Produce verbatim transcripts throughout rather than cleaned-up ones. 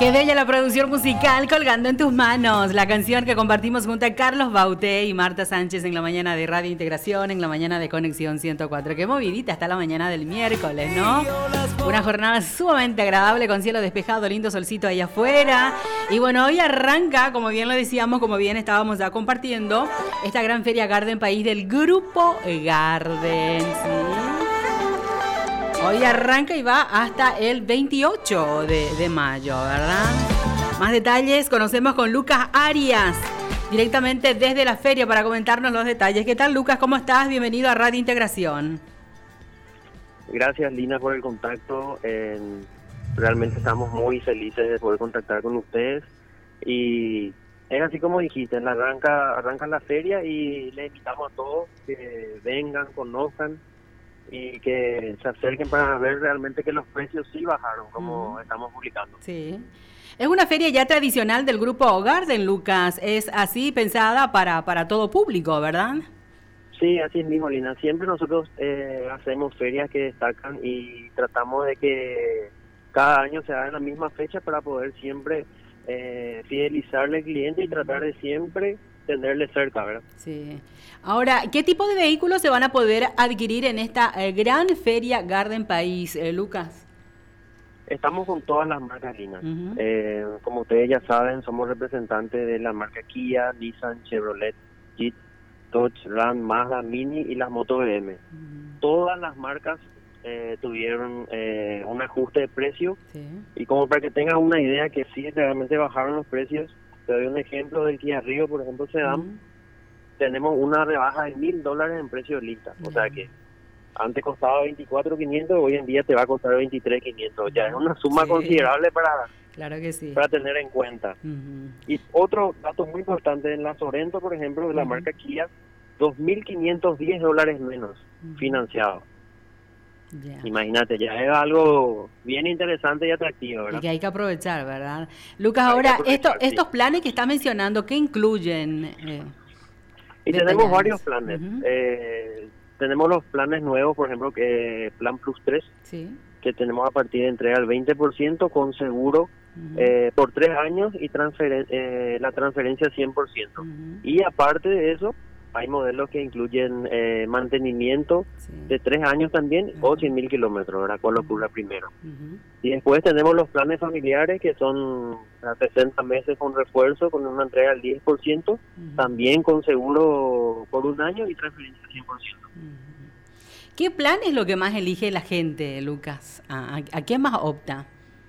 Qué bella la producción musical Colgando en tus manos, la canción que compartimos junto a Carlos Bauté y Marta Sánchez en la mañana de Radio Integración, en la mañana de Conexión ciento cuatro. Qué movidita está la mañana del miércoles, ¿no? Una jornada sumamente agradable con cielo despejado, lindo solcito ahí afuera. Y bueno, hoy arranca, como bien lo decíamos, como bien estábamos ya compartiendo, esta gran feria Garden País del Grupo Garden, ¿sí? Hoy arranca y va hasta el veintiocho de, de mayo, ¿verdad? Más detalles conocemos con Lucas Arias, directamente desde la feria para comentarnos los detalles. ¿Qué tal, Lucas? ¿Cómo estás? Bienvenido a Radio Integración. Gracias, Lina, por el contacto. Eh, realmente estamos muy felices de poder contactar con ustedes. Y es así como dijiste, arranca, arranca la feria y les invitamos a todos que vengan, conozcan y que se acerquen para ver realmente que los precios sí bajaron, como uh-huh. estamos publicando. Sí. Es una feria ya tradicional del Grupo Garden, Lucas. Es así pensada para, para todo público, ¿verdad? Sí, así es mismo, Lina. Siempre nosotros eh, hacemos ferias que destacan y tratamos de que cada año se haga en la misma fecha para poder siempre eh, fidelizarle al cliente y tratar de siempre tenerle cerca, ¿verdad? Sí. Ahora, ¿qué tipo de vehículos se van a poder adquirir en esta eh, gran feria Garden País, eh, Lucas? Estamos con todas las marcas, Lina. Uh-huh. Eh, como ustedes ya saben, somos representantes de la marca Kia, Nissan, Chevrolet, Jeep, Dodge, Ram, Mazda, Mini y las motos B M. Uh-huh. Todas las marcas eh, tuvieron eh, un ajuste de precio. Sí. Y como para que tengas una idea que sí realmente bajaron los precios, te doy un ejemplo del Kia Rio, por ejemplo, Sedan. Uh-huh. Tenemos una rebaja de mil dólares en precio de lista. Uh-huh. O sea que antes costaba veinticuatro mil quinientos, hoy en día te va a costar veintitrés mil quinientos. Uh-huh. Ya es una suma sí. considerable para, claro que sí. para tener en cuenta. Uh-huh. Y otro dato muy importante, en la Sorento, por ejemplo, de la uh-huh. marca Kia, dos mil quinientos diez dólares menos uh-huh. financiado. Yeah. Imagínate, ya es algo bien interesante y atractivo, ¿verdad? Y que hay que aprovechar, ¿verdad? Lucas, ahora, esto, sí. estos planes que estás mencionando, ¿qué incluyen? Eh, y tenemos varios planes. Uh-huh. Eh, tenemos los planes nuevos, por ejemplo, que Plan Plus tres, sí. que tenemos a partir de entrega al veinte por ciento con seguro uh-huh. eh, por tres años y transferen- eh, la transferencia cien por ciento. Uh-huh. Y aparte de eso, hay modelos que incluyen eh, mantenimiento sí. de tres años también uh-huh. o cien mil kilómetros, ¿verdad? Con lo que ocurra primero. Uh-huh. Y después tenemos los planes familiares que son a sesenta meses con refuerzo, con una entrega del diez por ciento, uh-huh. también con seguro por un año y transferencia cien por ciento. Uh-huh. ¿Qué plan es lo que más elige la gente, Lucas? ¿A, a, a qué más opta?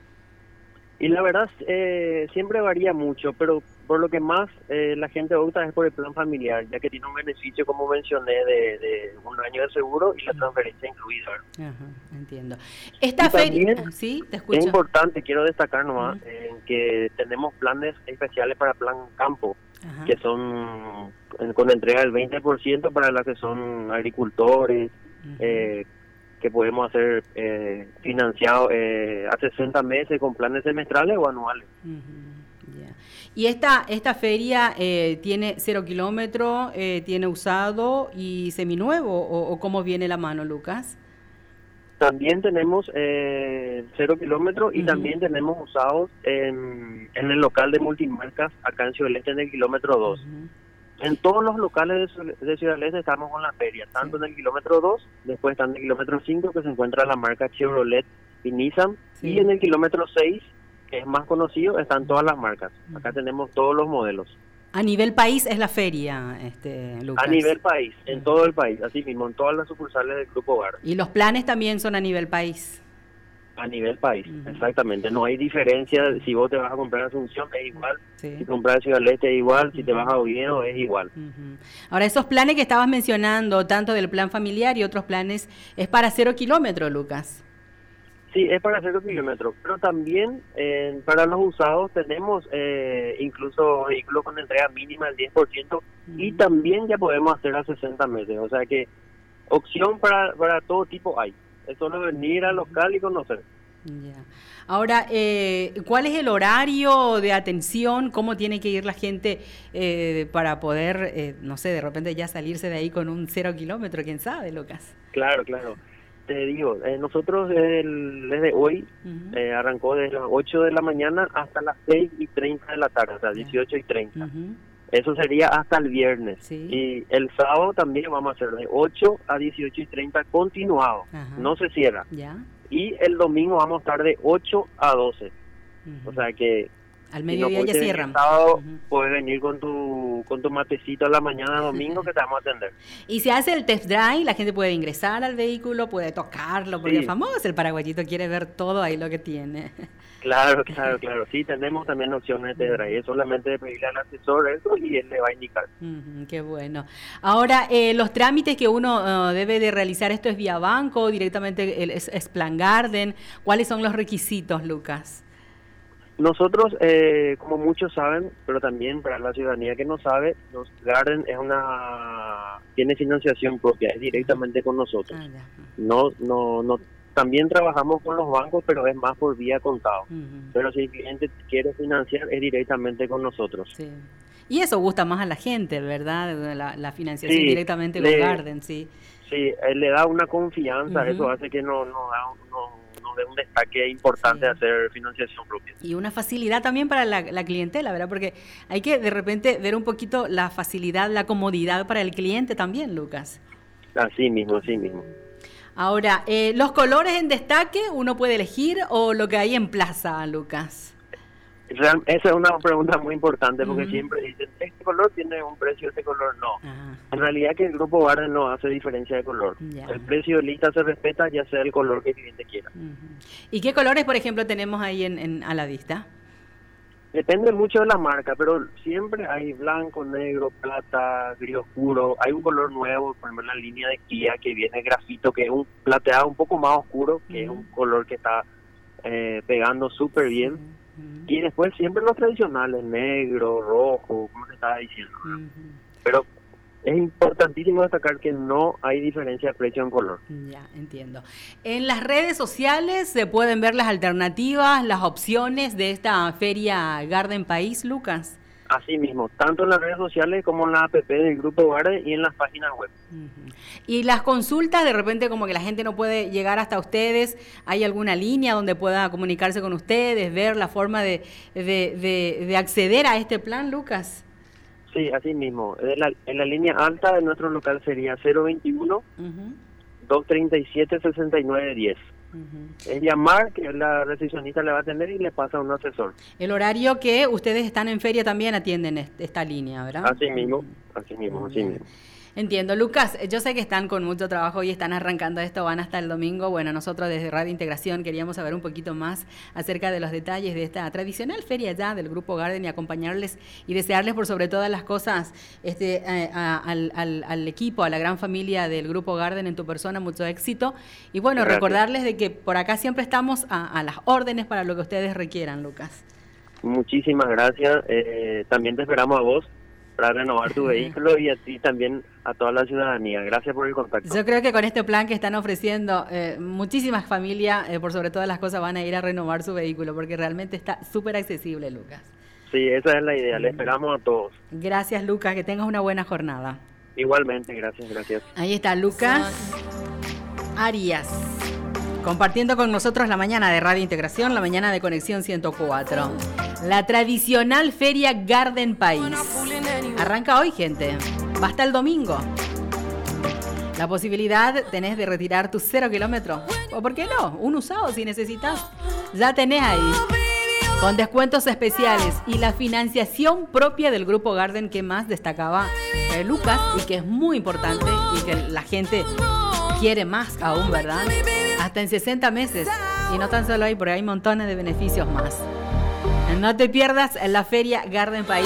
Y la verdad, eh, siempre varía mucho, pero por lo que más eh, la gente opta es por el plan familiar, ya que tiene un beneficio, como mencioné, de, de un año de seguro y la transferencia incluida. Ajá, entiendo. Esta feria, ¿sí? Te escucho. Es importante, quiero destacar nomás, uh-huh. eh, que tenemos planes especiales para plan campo, uh-huh. que son eh, con entrega del veinte por ciento para las que son agricultores, uh-huh. eh, que podemos hacer eh, financiado eh, a sesenta meses con planes semestrales o anuales. Uh-huh. Yeah. ¿Y esta esta feria eh, tiene cero kilómetro, eh, tiene usado y seminuevo o, o cómo viene la mano, Lucas? También tenemos eh, cero kilómetros y uh-huh. también tenemos usados en, en el local de multimarcas acá en Ciudad del Este en el kilómetro dos. Uh-huh. En todos los locales de, de Ciudad del Este estamos con la feria, tanto sí. en el kilómetro dos, después está en el kilómetro cinco, que se encuentra la marca Chevrolet y Nissan, sí. y en el kilómetro seis, que es más conocido, están todas las marcas. Acá tenemos todos los modelos. A nivel país es la feria, este, Lucas. A nivel país, en uh-huh. todo el país, así mismo, en todas las sucursales del Grupo Garden. ¿Y los planes también son a nivel país? A nivel país, uh-huh. exactamente. No hay diferencia. Si vos te vas a comprar a Asunción, es igual. Sí. Si compras a Ciudad del Este, es igual. Si uh-huh. te vas a Oviedo, es igual. Uh-huh. Ahora, esos planes que estabas mencionando, tanto del plan familiar y otros planes, es para cero kilómetros, Lucas. Sí, es para cero kilómetros. Pero también eh, para los usados tenemos eh, incluso vehículos con entrega mínima del diez por ciento uh-huh. y también ya podemos hacer a sesenta meses. O sea que opción para, para todo tipo hay. Es solo venir al local y conocer. Yeah. Ahora, eh, ¿cuál es el horario de atención? ¿Cómo tiene que ir la gente eh, para poder, eh, no sé, de repente ya salirse de ahí con un cero kilómetro? ¿Quién sabe, Lucas? Claro, claro. Te digo, eh, nosotros el, desde hoy uh-huh. eh, arrancó desde las ocho de la mañana hasta las seis y treinta de la tarde, o sea, dieciocho y treinta. Uh-huh. Eso sería hasta el viernes. Sí. Y el sábado también vamos a hacer de ocho a dieciocho y treinta continuado, uh-huh. no se cierra. ¿Ya? Y el domingo vamos a estar de ocho a doce. Uh-huh. O sea que... Al mediodía si no ya cierran. El sábado uh-huh. puedes venir con tu con tu matecito a la mañana domingo que te vamos a atender. Y se hace el test drive, la gente puede ingresar al vehículo, puede tocarlo, porque sí. es famoso, el paraguayito quiere ver todo ahí lo que tiene. Claro, claro, claro. Sí, tenemos también opciones de test drive. Es solamente pedirle al asesor eso y él le va a indicar. Uh-huh, qué bueno. Ahora, eh, los trámites que uno uh, debe de realizar, ¿esto es vía banco, directamente el, es, es Plan Garden? ¿Cuáles son los requisitos, Lucas? Nosotros, eh, como muchos saben, pero también para la ciudadanía que no sabe, los Garden es una tiene financiación propia, es directamente con nosotros. Ah, no, no, no. También trabajamos con los bancos, pero es más por vía contado. Uh-huh. Pero si el cliente quiere financiar, es directamente con nosotros. Sí. Y eso gusta más a la gente, ¿verdad? La, la financiación sí, directamente con Garden, sí. Sí, él le da una confianza, uh-huh. eso hace que no, no da no, de un destaque importante sí. hacer financiación propia. Y una facilidad también para la, la clientela, ¿verdad? Porque hay que de repente ver un poquito la facilidad, la comodidad para el cliente también, Lucas. Así mismo, así mismo. Ahora, eh, ¿los colores en destaque uno puede elegir o lo que hay en plaza, Lucas? Real, esa es una pregunta muy importante porque uh-huh. siempre dicen, este color tiene un precio, este color no. Uh-huh. En realidad que el Grupo Garden no hace diferencia de color. Yeah. El precio de lista se respeta, ya sea el color que el cliente quiera. Uh-huh. ¿Y qué colores, por ejemplo, tenemos ahí en, en a la vista? Depende mucho de la marca, pero siempre hay blanco, negro, plata, gris oscuro. Hay un color nuevo, por ejemplo, en la línea de Kia que viene grafito, que es un plateado un poco más oscuro, que uh-huh. es un color que está eh, pegando súper bien. Uh-huh. Uh-huh. Y después siempre los tradicionales, negro, rojo, como se estaba diciendo. Uh-huh. Pero es importantísimo destacar que no hay diferencia de precio en color. Ya, entiendo. En las redes sociales se pueden ver las alternativas, las opciones de esta Feria Garden País, Lucas. Así mismo, tanto en las redes sociales como en la app del Grupo Garden y en las páginas web. Uh-huh. Y las consultas, de repente como que la gente no puede llegar hasta ustedes, ¿hay alguna línea donde pueda comunicarse con ustedes, ver la forma de, de, de, de acceder a este plan, Lucas? Sí, así mismo. En la, en la línea alta de nuestro local sería cero veintiuno, uh-huh. doscientos treinta y siete, sesenta y nueve diez. Uh-huh. Es llamar, que la recepcionista le va a atender y le pasa a un asesor. El horario que ustedes están en feria también atienden esta línea, ¿verdad? Así mismo, así mismo, así mismo. Entiendo. Lucas, yo sé que están con mucho trabajo y están arrancando esto, van hasta el domingo. Bueno, nosotros desde Radio Integración queríamos saber un poquito más acerca de los detalles de esta tradicional feria ya del Grupo Garden y acompañarles y desearles por sobre todas las cosas este, eh, a, al, al, al equipo, a la gran familia del Grupo Garden en tu persona, mucho éxito. Y bueno, gracias. Recordarles de que por acá siempre estamos a, a las órdenes para lo que ustedes requieran, Lucas. Muchísimas gracias. Eh, también te esperamos a vos para renovar tu vehículo y a ti también, a toda la ciudadanía. Gracias por el contacto. Yo creo que con este plan que están ofreciendo, eh, muchísimas familias, eh, por sobre todas las cosas, van a ir a renovar su vehículo, porque realmente está súper accesible, Lucas. Sí, esa es la idea. Le esperamos a todos. Gracias, Lucas. Que tengas una buena jornada. Igualmente, gracias, gracias. Ahí está Lucas Arias, compartiendo con nosotros la mañana de Radio Integración, la mañana de Conexión ciento cuatro. La tradicional Feria Garden País. Arranca hoy, gente. Va hasta el domingo. La posibilidad tenés de retirar tus cero kilómetros. O por qué no, un usado si necesitas. Ya tenés ahí. Con descuentos especiales y la financiación propia del Grupo Garden que más destacaba eh, Lucas y que es muy importante y que la gente quiere más aún, ¿verdad? Hasta en sesenta meses. Y no tan solo ahí, porque hay montones de beneficios más. No te pierdas la Feria Garden País,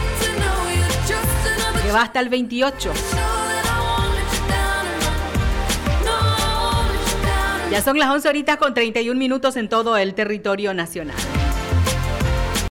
que va hasta el veintiocho. Ya son las once horitas con treinta y un minutos en todo el territorio nacional.